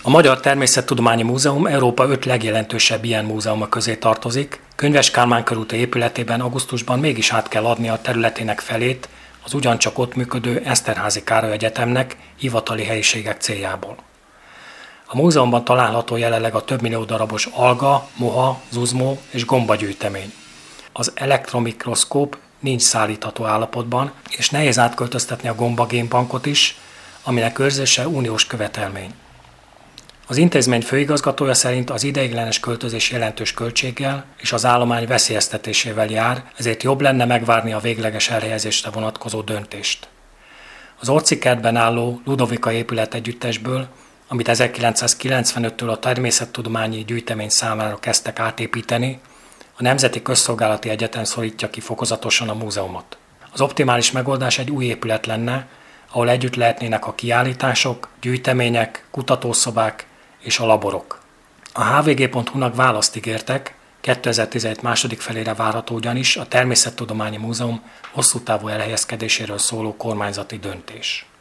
A Magyar Természettudományi Múzeum Európa 5 legjelentősebb ilyen múzeuma közé tartozik. Könyves Kálmán körúti épületében augusztusban mégis át kell adni a területének felét az ugyancsak ott működő Eszterházy Károly Egyetemnek hivatali helyiségek céljából. A múzeumban található jelenleg a több millió darabos alga, moha, zuzmó és gombagyűjtemény. Az elektromikroszkóp nincs szállítható állapotban, és nehéz átköltöztetni a gombagénbankot is, aminek őrzése uniós követelmény. Az intézmény főigazgatója szerint az ideiglenes költözés jelentős költséggel és az állomány veszélyeztetésével jár, ezért jobb lenne megvárni a végleges elhelyezésre vonatkozó döntést. Az Orci-kertben álló Ludovika épületegyüttesből, amit 1995-től a természettudományi gyűjtemény számára kezdtek átépíteni, a Nemzeti Közszolgálati Egyetem szorítja ki fokozatosan a múzeumot. Az optimális megoldás egy új épület lenne, ahol együtt lehetnének a kiállítások, gyűjtemények, kutatószobák és a laborok. A hvg.hu-nak választ ígértek, 2017 második felére várható ugyanis a Természettudományi Múzeum hosszú távú elhelyezkedéséről szóló kormányzati döntés.